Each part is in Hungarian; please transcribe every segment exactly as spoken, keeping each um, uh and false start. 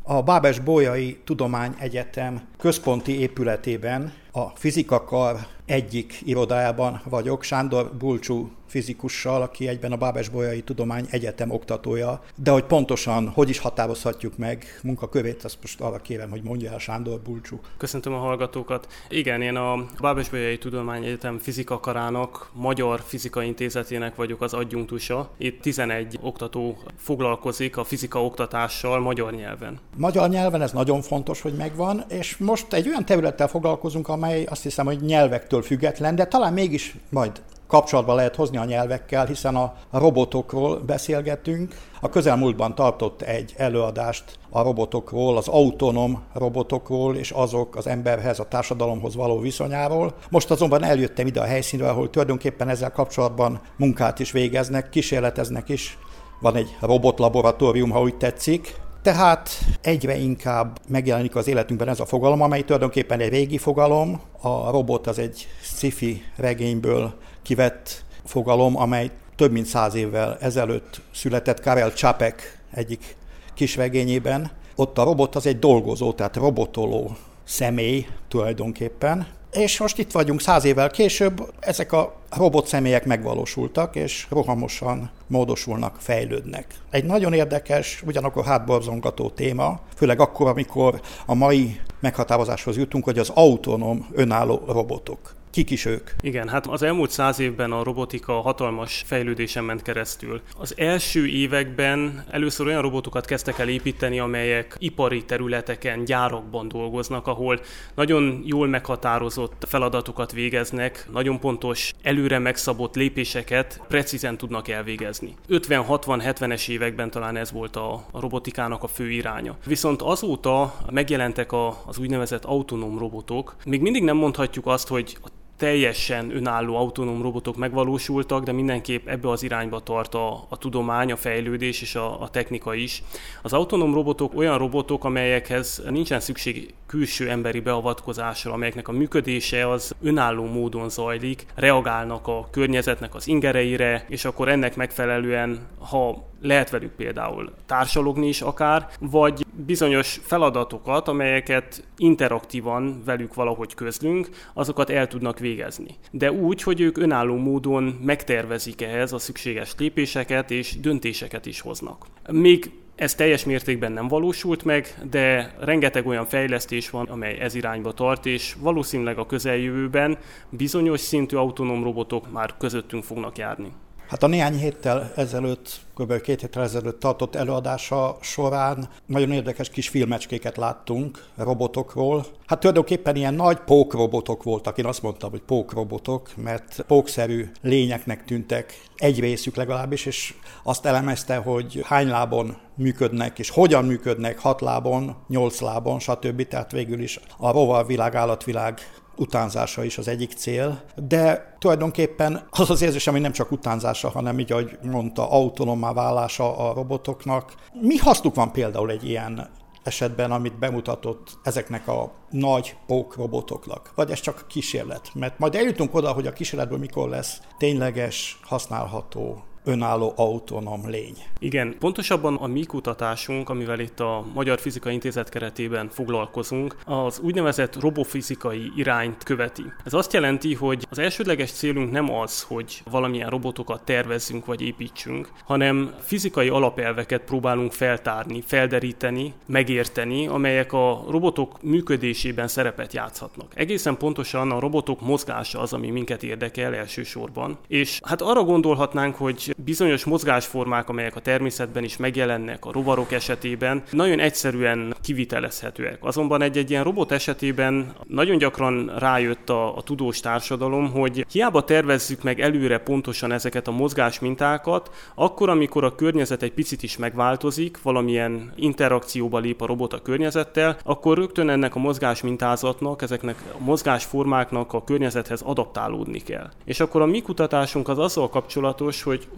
A Bábes-Bolyai Tudományegyetem központi épületében, a fizikakar egyik irodájában vagyok, Sándor Bulcsú fizikussal, aki egyben a Bábes-Bolyai Tudományegyetem oktatója, de hogy pontosan hogy is határozhatjuk meg munkakörét, azt most arra kérem, hogy mondja el Sándor Bulcsú. Köszöntöm a hallgatókat. Igen, én a Bábes-Bolyai Tudományegyetem fizikakarának, Magyar Fizikai Intézetének vagyok az adjunktusa. Itt tizenegy oktató foglalkozik a fizika oktatással magyar nyelven. Magyar nyelven ez nagyon fontos, hogy megvan, és most egy olyan területtel foglalkozunk, amely azt hiszem, hogy nyelvektől független, de talán mégis majd kapcsolatba lehet hozni a nyelvekkel, hiszen a robotokról beszélgetünk. A közelmúltban tartott egy előadást a robotokról, az autonóm robotokról, és azok az emberhez, a társadalomhoz való viszonyáról. Most azonban eljöttem ide a helyszínre, ahol tulajdonképpen ezzel kapcsolatban munkát is végeznek, kísérleteznek is. Van egy robotlaboratórium, ha úgy tetszik. Tehát egyre inkább megjelenik az életünkben ez a fogalom, amely tulajdonképpen egy régi fogalom. A robot az egy sci-fi regényből kivett fogalom, amely több mint száz évvel ezelőtt született Karel Čapek egyik kisregényében. Ott a robot az egy dolgozó, tehát robotoló személy tulajdonképpen. És most itt vagyunk száz évvel később, ezek a robot személyek megvalósultak, és rohamosan módosulnak, fejlődnek. Egy nagyon érdekes, ugyanakkor hátborzongató téma, főleg akkor, amikor a mai meghatározáshoz jutunk, hogy az autonóm, önálló robotok. Kik is ők? Igen, hát az elmúlt száz évben a robotika hatalmas fejlődésen ment keresztül. Az első években először olyan robotokat kezdtek el építeni, amelyek ipari területeken, gyárakban dolgoznak, ahol nagyon jól meghatározott feladatokat végeznek, nagyon pontos, előre megszabott lépéseket precízen tudnak elvégezni. ötven, hatvan, hetvenes években talán ez volt a, a robotikának a fő iránya. Viszont azóta megjelentek a, az úgynevezett autonóm robotok. Még mindig nem mondhatjuk azt, hogy a teljesen önálló autonóm robotok megvalósultak, de mindenképp ebbe az irányba tart a, a tudomány, a fejlődés és a, a technika is. Az autonóm robotok olyan robotok, amelyekhez nincsen szükség külső emberi beavatkozásra, amelyeknek a működése az önálló módon zajlik, reagálnak a környezetnek az ingereire, és akkor ennek megfelelően, ha lehet velük például társalogni is akár, vagy bizonyos feladatokat, amelyeket interaktívan velük valahogy közlünk, azokat el tudnak végezni. De úgy, hogy ők önálló módon megtervezik ehhez a szükséges lépéseket és döntéseket is hoznak. Még ez teljes mértékben nem valósult meg, de rengeteg olyan fejlesztés van, amely ez irányba tart, és valószínűleg a közeljövőben bizonyos szintű autonóm robotok már közöttünk fognak járni. Hát a néhány héttel ezelőtt, kb. két héttel ezelőtt tartott előadása során nagyon érdekes kis filmecskéket láttunk robotokról. Hát tulajdonképpen ilyen nagy pókrobotok voltak, én azt mondtam, hogy pókrobotok, mert pókszerű lényeknek tűntek, egy részük legalábbis, és azt elemezte, hogy hány lábon működnek, és hogyan működnek, hat lábon, nyolc lábon, stb. Tehát végül is a rovarvilág, állatvilág utánzása is az egyik cél, de tulajdonképpen az az érzésem, hogy nem csak utánzása, hanem így, ahogy mondta, autonómmá válása a robotoknak. Mi hasznuk van például egy ilyen esetben, amit bemutatott ezeknek a nagy pókrobotoknak? Vagy ez csak kísérlet? Mert majd eljutunk oda, hogy a kísérletből mikor lesz tényleges, használható, önálló autonóm lény. Igen, pontosabban a mi kutatásunk, amivel itt a Magyar Fizikai Intézet keretében foglalkozunk, az úgynevezett robofizikai irányt követi. Ez azt jelenti, hogy az elsődleges célunk nem az, hogy valamilyen robotokat tervezzünk vagy építsünk, hanem fizikai alapelveket próbálunk feltárni, felderíteni, megérteni, amelyek a robotok működésében szerepet játszhatnak. Egészen pontosan a robotok mozgása az, ami minket érdekel elsősorban, és hát arra gondolhatnánk, hogy bizonyos mozgásformák, amelyek a természetben is megjelennek a rovarok esetében, nagyon egyszerűen kivitelezhetőek. Azonban egy-egy ilyen robot esetében nagyon gyakran rájött a, a tudós társadalom, hogy hiába tervezzük meg előre pontosan ezeket a mozgásmintákat, akkor, amikor a környezet egy picit is megváltozik, valamilyen interakcióba lép a robot a környezettel, akkor rögtön ennek a mozgásmintázatnak, ezeknek a mozgásformáknak a környezethez adaptálódni kell. És akkor a mi kutatásunk az azzal kapcsolatos, hogy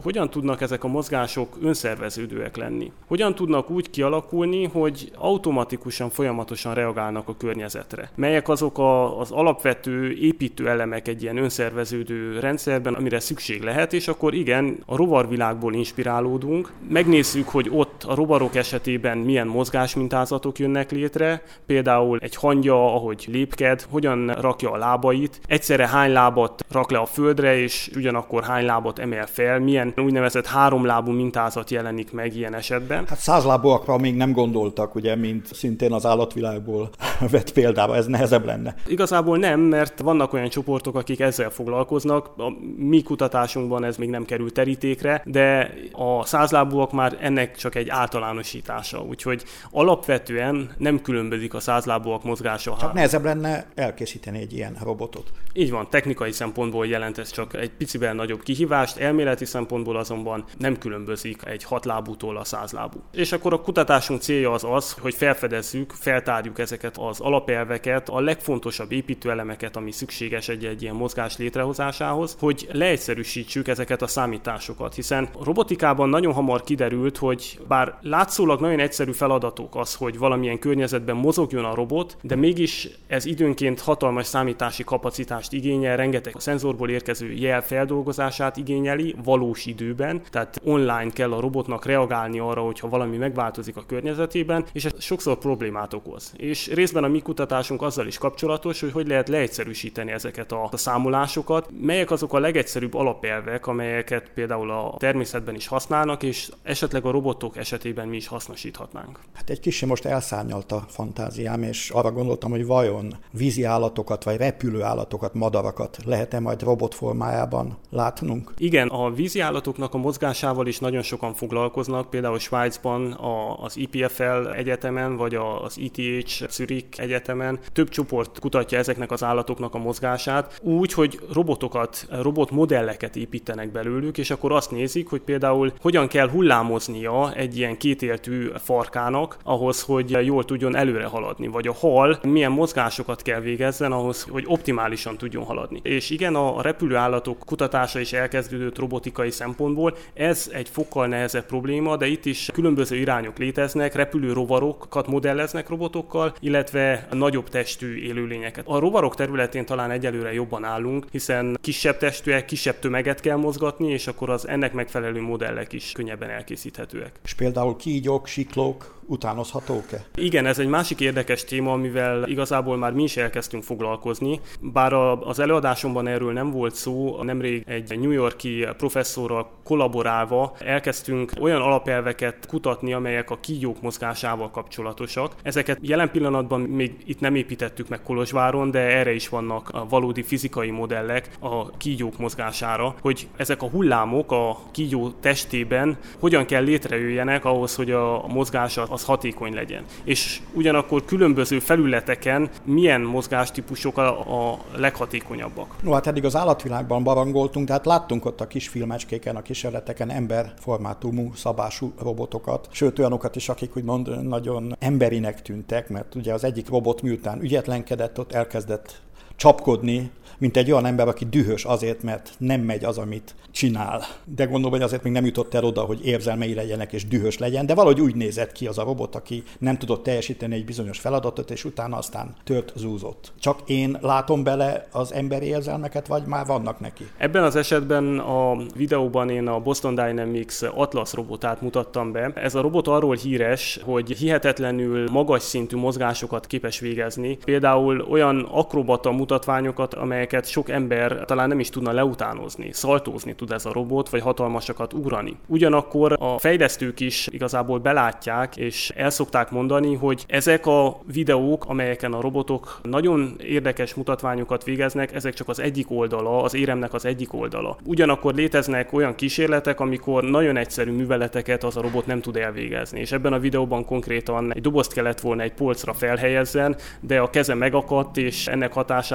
hogyan tudnak ezek a mozgások önszerveződőek lenni. Hogyan tudnak úgy kialakulni, hogy automatikusan, folyamatosan reagálnak a környezetre. Melyek azok a, az alapvető építő elemek egy ilyen önszerveződő rendszerben, amire szükség lehet, és akkor igen, a rovarvilágból inspirálódunk, megnézzük, hogy ott a rovarok esetében milyen mozgásmintázatok jönnek létre, például egy hangya, ahogy lépked, hogyan rakja a lábait, egyszerre hány lábat rak le a földre, és ugyanakkor hány lábat emel fel, milyen úgynevezett háromlábú mintázat jelenik meg ilyen esetben. Hát százlábúakra még nem gondoltak, ugye, mint szintén az állatvilágból vett példába, ez nehezebb lenne. Igazából nem, mert vannak olyan csoportok, akik ezzel foglalkoznak, a mi kutatásunkban ez még nem került terítékre, de a százlábúak már ennek csak egy általánosítása, úgyhogy alapvetően nem különbözik a százlábúak mozgása. Csak nehezebb lenne elkészíteni egy ilyen robotot. Így van, technikai szempontból jelent ez csak egy picivel nagyobb kihívást, elméleti szempontból azonban nem különbözik egy hatlábútól a százlábú. És akkor a kutatásunk célja az az, hogy felfedezzük, feltárjuk ezeket az alapelveket, a legfontosabb építőelemeket, ami szükséges egy-egy ilyen mozgás létrehozásához, hogy leegyszerűsítsük ezeket a számításokat, hiszen a robotikában nagyon hamar kiderült, hogy bár látszólag nagyon egyszerű feladatok az, hogy valamilyen környezetben mozogjon a robot, de mégis ez időnként hatalmas számítási kapacitást igényel, rengeteg a szenzorból érkező jel feldolgozását igényeli valós időben, tehát online kell a robotnak reagálni arra, hogyha valami megváltozik a környezetében, és ez sokszor problémát okoz. És részben a mi kutatásunk azzal is kapcsolatos, hogy hogy lehet leegyszerűsíteni ezeket a számolásokat, melyek azok a legegyszerűbb alapelvek, amelyeket például a természetben is használnak, és esetleg a robotok esetében mi is hasznosíthatnánk. Hát egy kicsit most elszárnyalt a fantáziám, és arra gondoltam, hogy vajon vízi állatokat, vagy repülő állatokat, madarakat lehet-e majd robot formájában látnunk? Igen, a vízi állatoknak a mozgásával is nagyon sokan foglalkoznak, például Svájcban az I P F L egyetemen, vagy az E T H Zürich egyetemen több csoport kutatja ezeknek az állatoknak a mozgását, úgy, hogy robotokat, robotmodelleket építenek belőlük, és akkor azt nézik, hogy például hogyan kell hullámoznia egy ilyen kétéltű farkának ahhoz, hogy jól tudjon előre haladni, vagy a hal milyen mozgásokat kell végezzen ahhoz, hogy optimálisan tudjon haladni. És igen, a repülőállatok kutatása is elkezdődött robotikai szempontból. Ez egy fokkal nehezebb probléma, de itt is különböző irányok léteznek, repülő rovarokat modelleznek robotokkal, illetve nagyobb testű élőlényeket. A rovarok területén talán egyelőre jobban állunk, hiszen kisebb testűek, kisebb tömeget kell mozgatni, és akkor az ennek megfelelő modellek is könnyebben elkészíthetőek. És például kígyók, siklók utánozhatók-e? Igen, ez egy másik érdekes téma, amivel igazából már mi is elkezdtünk foglalkozni. Bár az előadásomban erről nem volt szó, nemrég egy New York-i professzorral kollaborálva elkezdtünk olyan alapelveket kutatni, amelyek a kígyók mozgásával kapcsolatosak. Ezeket jelen pillanatban még itt nem építettük meg Kolozsváron, de erre is vannak a valódi fizikai modellek a kígyók mozgására, hogy ezek a hullámok a kígyó testében hogyan kell létrejöjjenek ahhoz, hogy a mozgása az hatékony legyen. És ugyanakkor különböző felületeken milyen mozgástípusok a, a leghatékonyabbak. No, hát eddig az állatvilágban barangoltunk, tehát láttunk ott a kis filmecskéken, a kísérleteken emberformátumú szabású robotokat, sőt olyanokat is, akik úgymond nagyon emberinek tűntek, mert ugye az egyik robot miután ügyetlenkedett, ott elkezdett csapkodni, mint egy olyan ember, aki dühös azért, mert nem megy az, amit csinál. De gondolom, hogy azért még nem jutott el oda, hogy érzelmei legyenek és dühös legyen, de valahogy úgy nézett ki az a robot, aki nem tudott teljesíteni egy bizonyos feladatot, és utána aztán tört, zúzott. Csak én látom bele az emberi érzelmeket, vagy már vannak neki? Ebben az esetben a videóban én a Boston Dynamics Atlas robotát mutattam be. Ez a robot arról híres, hogy hihetetlenül magas szintű mozgásokat képes végezni. Például olyan akrobata mutatványokat, amelyeket sok ember talán nem is tudna leutánozni. Szaltózni tud ez a robot, vagy hatalmasakat ugrani. Ugyanakkor a fejlesztők is igazából belátják, és el szokták mondani, hogy ezek a videók, amelyeken a robotok nagyon érdekes mutatványokat végeznek, ezek csak az egyik oldala, az éremnek az egyik oldala. Ugyanakkor léteznek olyan kísérletek, amikor nagyon egyszerű műveleteket az a robot nem tud elvégezni. És ebben a videóban konkrétan egy dobozt kellett volna egy polcra felhelyezzen, de a keze megakadt, és ennek hatására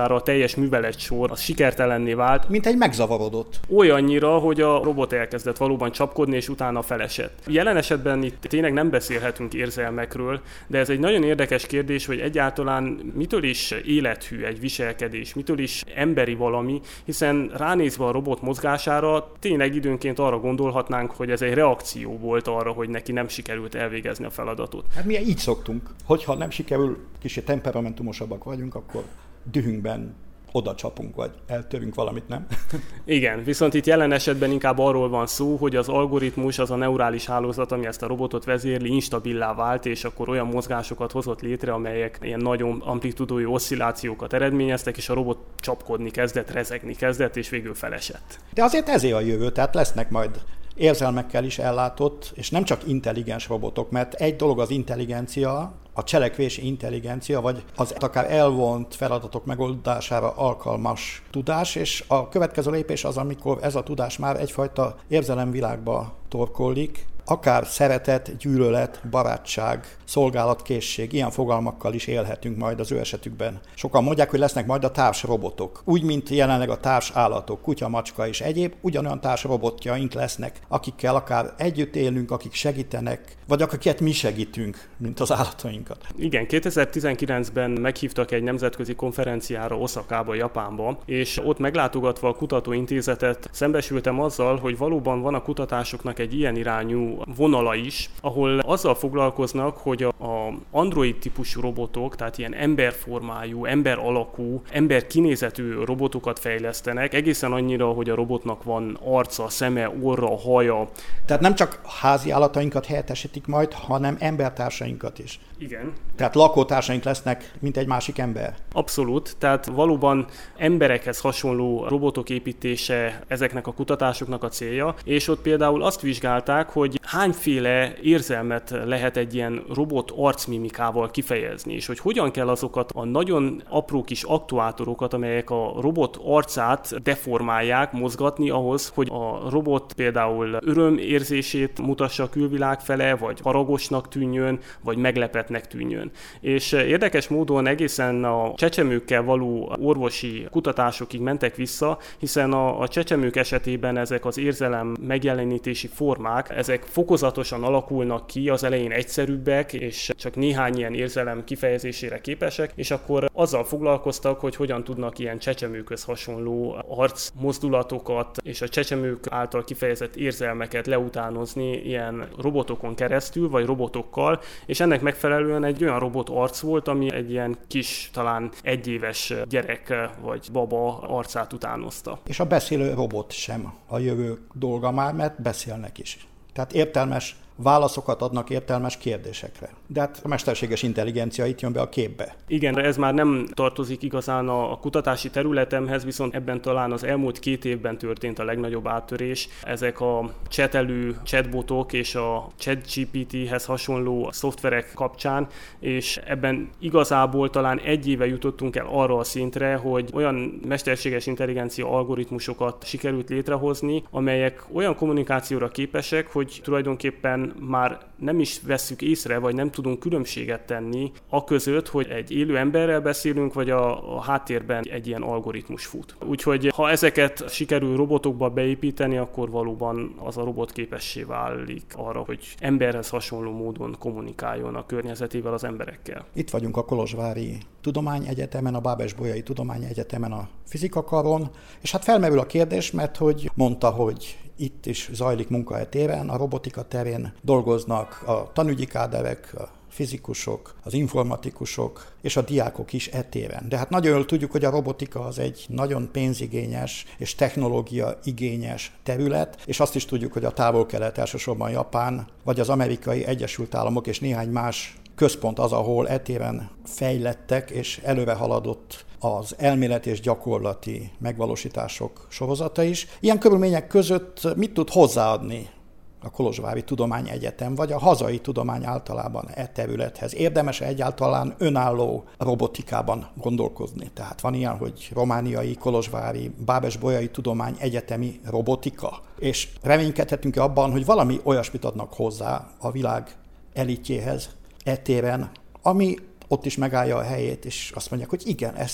hatására a teljes műveletsor az sikertelenné vált. Mint egy megzavarodott. Olyannyira, hogy a robot elkezdett valóban csapkodni, és utána felesett. Jelen esetben itt tényleg nem beszélhetünk érzelmekről, de ez egy nagyon érdekes kérdés, hogy egyáltalán mitől is élethű egy viselkedés, mitől is emberi valami, hiszen ránézve a robot mozgására tényleg időnként arra gondolhatnánk, hogy ez egy reakció volt arra, hogy neki nem sikerült elvégezni a feladatot. Hát mi így szoktunk, hogyha nem sikerül, kicsit temperamentumosabbak vagyunk, akkor dühünkben oda csapunk, vagy eltörünk valamit, nem? Igen, viszont itt jelen esetben inkább arról van szó, hogy az algoritmus, az a neurális hálózat, ami ezt a robotot vezérli, instabilá vált, és akkor olyan mozgásokat hozott létre, amelyek ilyen nagyon amplitudójú oszcillációkat eredményeztek, és a robot csapkodni kezdett, rezegni kezdett, és végül felesett. De azért ezért a jövő, tehát lesznek majd érzelmekkel is ellátott, és nem csak intelligens robotok, mert egy dolog az intelligencia, a cselekvési intelligencia, vagy az akár elvont feladatok megoldására alkalmas tudás, és a következő lépés az, amikor ez a tudás már egyfajta érzelemvilágba torkollik, akár szeretet, gyűlölet, barátság, szolgálatkészség, ilyen fogalmakkal is élhetünk majd az ő esetükben. Sokan mondják, hogy lesznek majd a társrobotok. Úgy, mint jelenleg a társállatok, kutya, macska és egyéb, ugyanolyan társrobotjaink lesznek, akikkel akár együtt élünk, akik segítenek, vagy akiket mi segítünk, mint az állatainkat. Igen, kétezer-tizenkilencben meghívtak egy nemzetközi konferenciára Oszakába, Japánba, és ott meglátogatva a kutatóintézetet szembesültem azzal, hogy valóban van a kutatásoknak egy ilyen irányú vonala is, ahol azzal foglalkoznak, hogy a android típusú robotok, tehát ilyen emberformájú, ember alakú, ember kinézetű robotokat fejlesztenek, egészen annyira, hogy a robotnak van arca, szeme, orra, haja. Tehát nem csak házi állatainkat helyettesítik majd, hanem embertársainkat is. Igen. Tehát lakótársaink lesznek, mint egy másik ember. Abszolút, tehát valóban emberekhez hasonló robotok építése ezeknek a kutatásoknak a célja, és ott például azt vizsgálták, hogy hányféle érzelmet lehet egy ilyen robot arcmimikával kifejezni, és hogy hogyan kell azokat a nagyon apró kis aktuátorokat, amelyek a robot arcát deformálják, mozgatni ahhoz, hogy a robot például örömérzését mutassa a külvilág fele, vagy haragosnak tűnjön, vagy meglepetnek tűnjön. És érdekes módon egészen a csecsemőkkel való orvosi kutatásokig mentek vissza, hiszen a, a csecsemők esetében ezek az érzelem megjelenítési formák, ezek fokozatosan alakulnak ki, az elején egyszerűbbek, és csak néhány ilyen érzelem kifejezésére képesek, és akkor azzal foglalkoztak, hogy hogyan tudnak ilyen csecsemőkhöz hasonló arcmozdulatokat és a csecsemők által kifejezett érzelmeket leutánozni ilyen robotokon keresztül, vagy robotokkal, és ennek megfelelően egy olyan robot arc volt, ami egy ilyen kis, talán egyéves gyerek vagy baba arcát utánozta. És a beszélő robot sem a jövő dolga már, mert beszélnek is. Tehát értelmes válaszokat adnak értelmes kérdésekre. De hát a mesterséges intelligencia itt jön be a képbe. Igen, ez már nem tartozik igazán a kutatási területemhez, viszont ebben talán az elmúlt két évben történt a legnagyobb áttörés. Ezek a csetelő chatbotok és a ChatGPT-hez hasonló szoftverek kapcsán, és ebben igazából talán egy éve jutottunk el arra a szintre, hogy olyan mesterséges intelligencia algoritmusokat sikerült létrehozni, amelyek olyan kommunikációra képesek, hogy tulajdonképpen már nem is vesszük észre, vagy nem tudunk különbséget tenni aközött, hogy egy élő emberrel beszélünk, vagy a, a háttérben egy ilyen algoritmus fut. Úgyhogy ha ezeket sikerül robotokba beépíteni, akkor valóban az a robot képessé válik arra, hogy emberhez hasonló módon kommunikáljon a környezetével, az emberekkel. Itt vagyunk a Kolozsvári Tudományegyetemen, a Bábes-Bolyai Tudományegyetemen a fizikakaron, és hát felmerül a kérdés, mert hogy mondta, hogy itt is zajlik munka e téren, a robotika terén dolgoznak a tanügyi káderek, a fizikusok, az informatikusok és a diákok is e téren. De hát nagyon jól tudjuk, hogy a robotika az egy nagyon pénzigényes és technológia igényes terület, és azt is tudjuk, hogy a Távol-Kelet, elsősorban Japán, vagy az Amerikai Egyesült Államok és néhány más központ az, ahol e téren fejlettek és előre haladott az elméleti és gyakorlati megvalósítások sorozata is. Ilyen körülmények között mit tud hozzáadni a Kolozsvári Tudományegyetem, vagy a hazai tudomány általában e területhez? Érdemes-e egyáltalán önálló robotikában gondolkozni? Tehát van ilyen, hogy romániai, kolozsvári, Bábes-Bolyai Tudományegyetemi robotika? És reménykedhetünk-e abban, hogy valami olyasmit adnak hozzá a világ elitjéhez e téren, ami ott is megállja a helyét, és azt mondják, hogy igen, ezt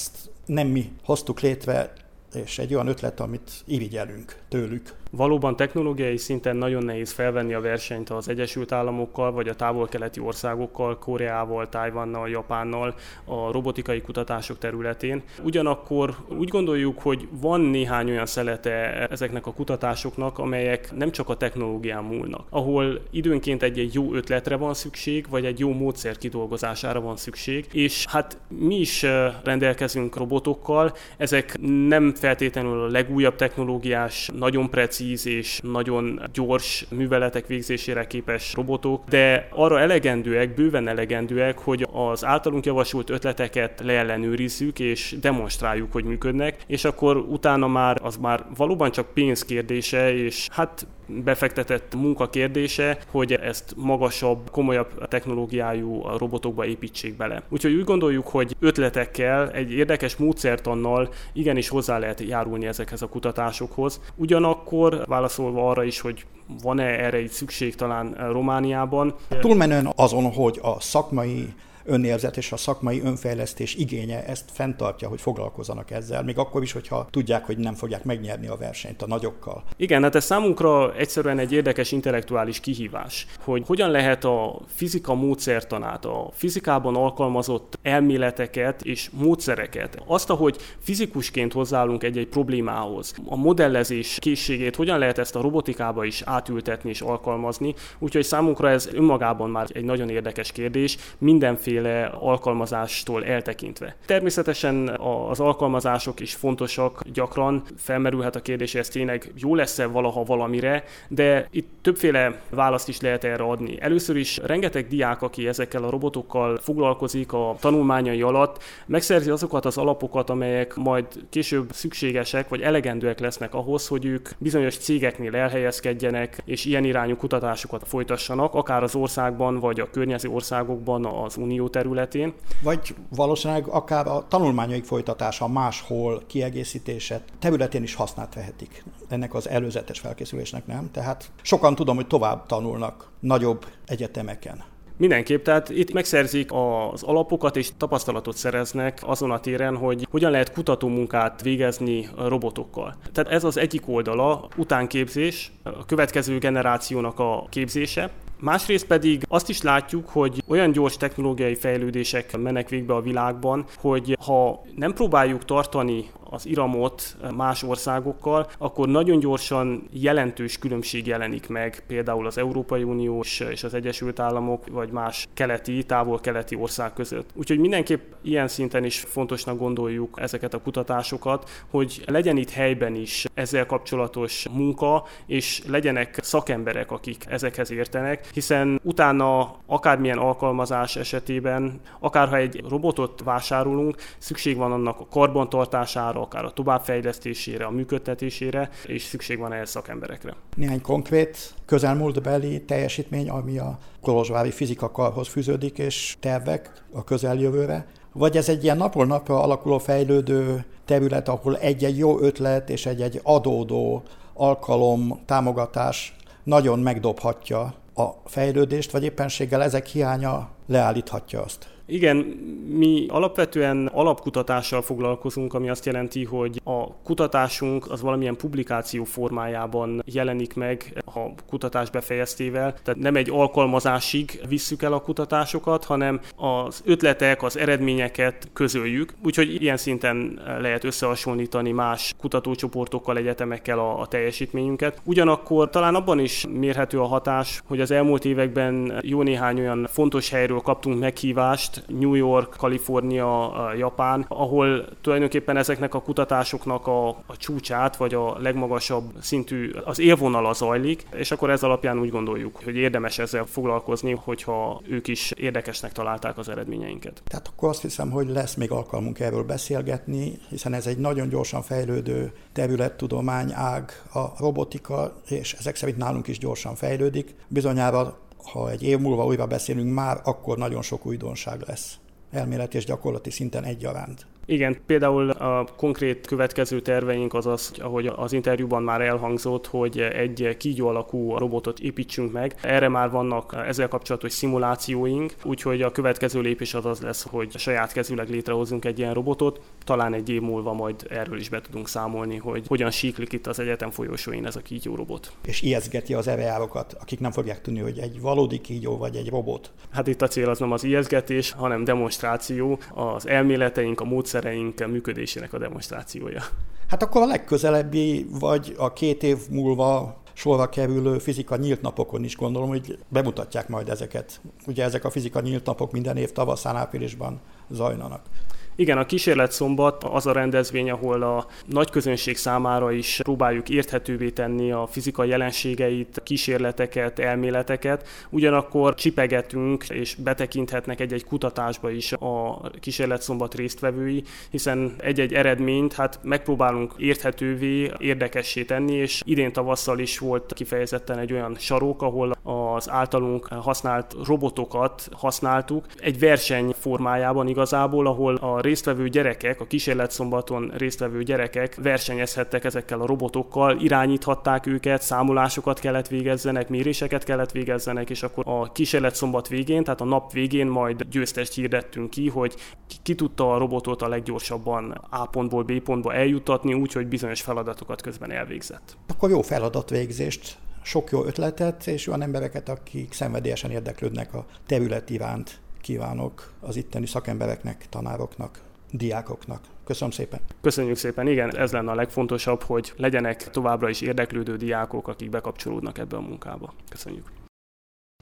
nem mi hoztuk létre, és egy olyan ötlet, amit irigyelünk tőlük. Valóban technológiai szinten nagyon nehéz felvenni a versenyt az Egyesült Államokkal, vagy a távol-keleti országokkal, Koreával, Tajvannal, Japánnal a robotikai kutatások területén. Ugyanakkor úgy gondoljuk, hogy van néhány olyan szelete ezeknek a kutatásoknak, amelyek nem csak a technológián múlnak, ahol időnként egy-egy jó ötletre van szükség, vagy egy jó módszer kidolgozására van szükség, és hát mi is rendelkezünk robotokkal, ezek nem feltétlenül a legújabb technológiás, nagyon precíz és nagyon gyors műveletek végzésére képes robotok, de arra elegendőek, bőven elegendőek, hogy az általunk javasolt ötleteket leellenőrizzük és demonstráljuk, hogy működnek, és akkor utána már az már valóban csak pénz kérdése, és hát befektetett munka kérdése, hogy ezt magasabb, komolyabb technológiájú robotokba építsék bele. Úgyhogy úgy gondoljuk, hogy ötletekkel, egy érdekes módszertannal igenis hozzá lehet járulni ezekhez a kutatásokhoz. Ugyanakkor válaszolva arra is, hogy van-e erre így szükség talán Romániában. Túlmenően azon, hogy a szakmai önérzet és a szakmai önfejlesztés igénye ezt fenntartja, hogy foglalkozzanak ezzel, még akkor is, hogyha tudják, hogy nem fogják megnyerni a versenyt a nagyokkal. Igen, hát ez számunkra egyszerűen egy érdekes intellektuális kihívás, hogy hogyan lehet a fizika módszertanát, a fizikában alkalmazott elméleteket és módszereket, azt, ahogy fizikusként hozzáállunk egy-egy problémához, a modellezés készségét, hogyan lehet ezt a robotikába is átültetni és alkalmazni, úgyhogy számunkra ez önmagában már egy nagyon érdekes kérdés, mindenféle alkalmazástól eltekintve. Természetesen az alkalmazások is fontosak, gyakran felmerülhet a kérdés, hogy ez tényleg jó lesz-e valaha valamire, de itt többféle választ is lehet erre adni. Először is rengeteg diák, aki ezekkel a robotokkal foglalkozik a tanulmányai alatt, megszerzi azokat az alapokat, amelyek majd később szükségesek vagy elegendőek lesznek ahhoz, hogy ők bizonyos cégeknél elhelyezkedjenek, és ilyen irányú kutatásokat folytassanak, akár az országban, vagy a környező országokban, az unió területén. Vagy valószínűleg akár a tanulmányaik folytatása, máshol kiegészítése területén is hasznát vehetik. Ennek az előzetes felkészülésnek nem. Tehát sokan tudom, hogy tovább tanulnak nagyobb egyetemeken. Mindenképp, tehát itt megszerzik az alapokat és tapasztalatot szereznek azon a téren, hogy hogyan lehet kutatómunkát végezni robotokkal. Tehát ez az egyik oldala, utánképzés, a következő generációnak a képzése. Másrészt pedig azt is látjuk, hogy olyan gyors technológiai fejlődések mennek végbe a világban, hogy ha nem próbáljuk tartani az iramot más országokkal, akkor nagyon gyorsan jelentős különbség jelenik meg például az Európai Unió és az Egyesült Államok, vagy más keleti, távol-keleti ország között. Úgyhogy mindenképp ilyen szinten is fontosnak gondoljuk ezeket a kutatásokat, hogy legyen itt helyben is ezzel kapcsolatos munka, és legyenek szakemberek, akik ezekhez értenek, hiszen utána akármilyen alkalmazás esetében, akárha egy robotot vásárolunk, szükség van annak a karbantartására, akár a továbbfejlesztésére, a működtetésére, és szükség van ehhez szakemberekre. Néhány konkrét közelmúltbeli teljesítmény, ami a kolozsvári fizikakarhoz fűződik, és tervek a közeljövőre. Vagy ez egy ilyen napról napra alakuló fejlődő terület, ahol egy-egy jó ötlet és egy-egy adódó alkalom, támogatás nagyon megdobhatja a fejlődést, vagy éppenséggel ezek hiánya leállíthatja azt. Igen, mi alapvetően alapkutatással foglalkozunk, ami azt jelenti, hogy a kutatásunk az valamilyen publikáció formájában jelenik meg a kutatás befejeztével. Tehát nem egy alkalmazásig visszük el a kutatásokat, hanem az ötletek, az eredményeket közöljük. Úgyhogy ilyen szinten lehet összehasonlítani más kutatócsoportokkal, egyetemekkel a, a teljesítményünket. Ugyanakkor talán abban is mérhető a hatás, hogy az elmúlt években jó néhány olyan fontos helyről kaptunk meghívást, New York, Kalifornia, Japán, ahol tulajdonképpen ezeknek a kutatásoknak a, a csúcsát, vagy a legmagasabb szintű az élvonala zajlik, és akkor ez alapján úgy gondoljuk, hogy érdemes ezzel foglalkozni, hogyha ők is érdekesnek találták az eredményeinket. Tehát akkor azt hiszem, hogy lesz még alkalmunk erről beszélgetni, hiszen ez egy nagyon gyorsan fejlődő területtudomány, ág a robotika, és ezek szerint nálunk is gyorsan fejlődik. Bizonyára ha egy év múlva újra beszélünk már, akkor nagyon sok újdonság lesz. Elméleti és gyakorlati szinten egyaránt. Igen, például a konkrét következő terveink az az, ahogy az interjúban már elhangzott, hogy egy kígyó alakú robotot építsünk meg. Erre már vannak ezzel kapcsolatos szimulációink, úgyhogy a következő lépés az az lesz, hogy saját kezűleg létrehozunk egy ilyen robotot. Talán egy év múlva majd erről is be tudunk számolni, hogy hogyan síklik itt az egyetem folyosóin ez a kígyó robot. És ijesztgeti az erejárokat, akik nem fogják tudni, hogy egy valódi kígyó vagy egy robot. Hát itt a cél az nem az ijesztgetés, hanem demonstráció, az elméleteink, a módszereink működésének a demonstrációja. Hát akkor a legközelebbi, vagy a két év múlva sorra kerülő fizika nyílt napokon is gondolom, hogy bemutatják majd ezeket. Ugye ezek a fizika nyílt napok minden év tavaszán, áprilisban zajlanak. Igen, a Kísérletszombat az a rendezvény, ahol a nagy közönség számára is próbáljuk érthetővé tenni a fizikai jelenségeit, kísérleteket, elméleteket. Ugyanakkor csipegetünk és betekinthetnek egy-egy kutatásba is a Kísérletszombat résztvevői, hiszen egy-egy eredményt hát megpróbálunk érthetővé, érdekessé tenni, és idén tavasszal is volt kifejezetten egy olyan sarok, ahol az általunk használt robotokat használtuk egy verseny formájában igazából, ahol a résztvevő gyerekek, a Kísérletszombaton résztvevő gyerekek versenyezhettek ezekkel a robotokkal, irányíthatták őket, számolásokat kellett végezzenek, méréseket kellett végezzenek, és akkor a Kísérletszombat végén, tehát a nap végén majd győztest hirdettünk ki, hogy ki tudta a robotot a leggyorsabban A pontból B pontba eljuttatni, úgyhogy bizonyos feladatokat közben elvégzett. Akkor jó feladatvégzést, sok jó ötletet, és olyan embereket, akik szenvedélyesen érdeklődnek a terület iránt, kívánok az itteni szakembereknek, tanároknak, diákoknak. Köszönöm szépen. Köszönjük szépen, igen, ez lenne a legfontosabb, hogy legyenek továbbra is érdeklődő diákok, akik bekapcsolódnak ebbe a munkába. Köszönjük.